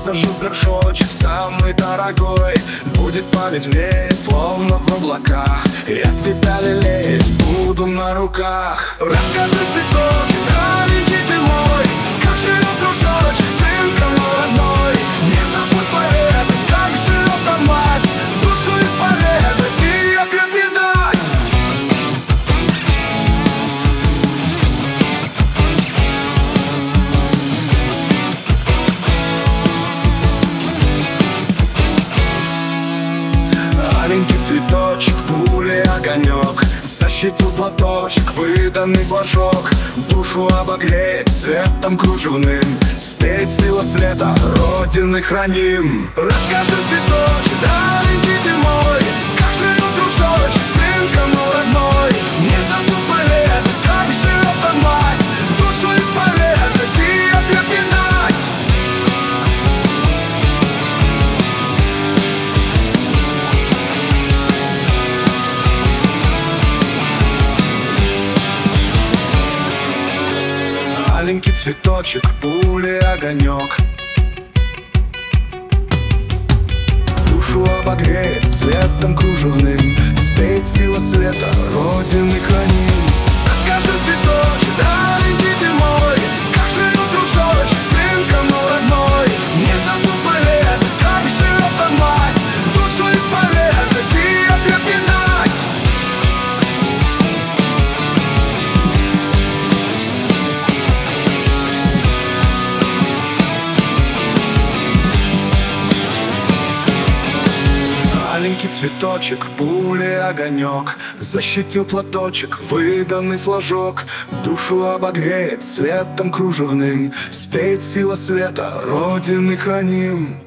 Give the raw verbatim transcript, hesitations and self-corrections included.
посажу горшочек самый дорогой. Будет память мне, словно в облаках. Я тебя лелеять буду на руках. Расскажи, цветочек, маленький ты мой, как живет дружочек, сынка мой родной. Не забудь поведать, как живет там мать, душу исповедать и ответ не дать. Маленький цветочек, пули огонек, защитил платочек, выданный флажок. Душу обогреть цветом кружевным, спеть сила света, Родины храним. Расскажи, цветочек, маленький ты мой, как живет дружочек, сынка мой родной. Не забудь поведать, как живет там мать, душу исповедать и ответ не дать. Маленький цветочек, пули огонек, душу обогреет светом кружевным, спеть сила света, Родины храним. Расскажи, цветочек, маленький ты мой, как живет дружочек, сынка мой родной. Не забудь поведать, как живет там мать, душу исповедать и ответ не дать. Маленький цветочек, пули огонек, защитил платочек, выданный флажок. Душу обогреет светом кружевным, спеть сила света, Родины храним.